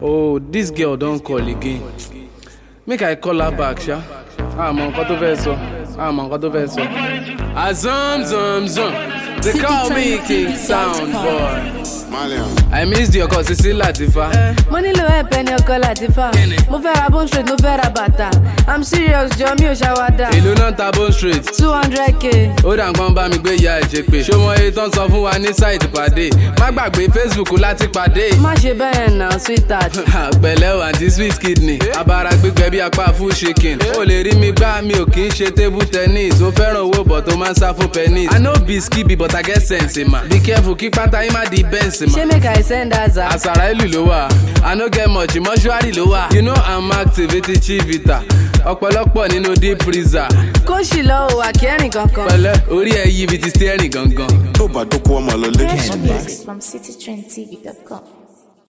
Oh, this girl don't call again. Make I call her back, sha. Mon nǹkan tó fẹ́ sọ. Mon nǹkan tó fẹ́ sọ. Zum. They call me King Sound Boy. I missed your cause, Sisi Latifa. Mo nílò ẹ̀pẹ̀ ní ọkọ Latifa. Mo fẹ́ ra bone straight, mo fẹ́ ra bàtà. I'm serious, jọ mi ò ṣàwádà. Èló náà ta bone straight. 200k. Ó dà nǹkan bá mi gbé ìyá ẹ̀ ṣe pé. Ṣé mo iye tán sọ fún wa ní sáìtì pàdé? Má gbàgbé Facebook láti pàdé. Má ṣe bẹ́ẹ̀ náà, sweetheart. Pẹ̀lẹ́ o, àǹtí sweet kidney. Abara gbígbẹ bí apá full shaking. O lè rí mi gbá, mi ò kì í ṣe table tennis. O fẹ́ràn owó bọ̀ tó máa ń sá fún pennies. I no be skippy but I get sense ma. Be careful kí pátá yín má di bẹ́ǹsì ma. Ṣé make I send Aza? Àṣàrà ìlú ló wà. I no get much, mọ́ṣúárì ló wà. You know I'm active, etí Chivita. Ọ̀pọ̀lọpọ̀ nínú deep freezer. Kó ṣì lọ òwà kẹrin kankan. Pẹ̀lẹ́, orí ẹ̀ yí ibi ti steering gangan. Tó bá dókòwò ọmọ lọ lé. Fresh Mix from citytrendtv.com.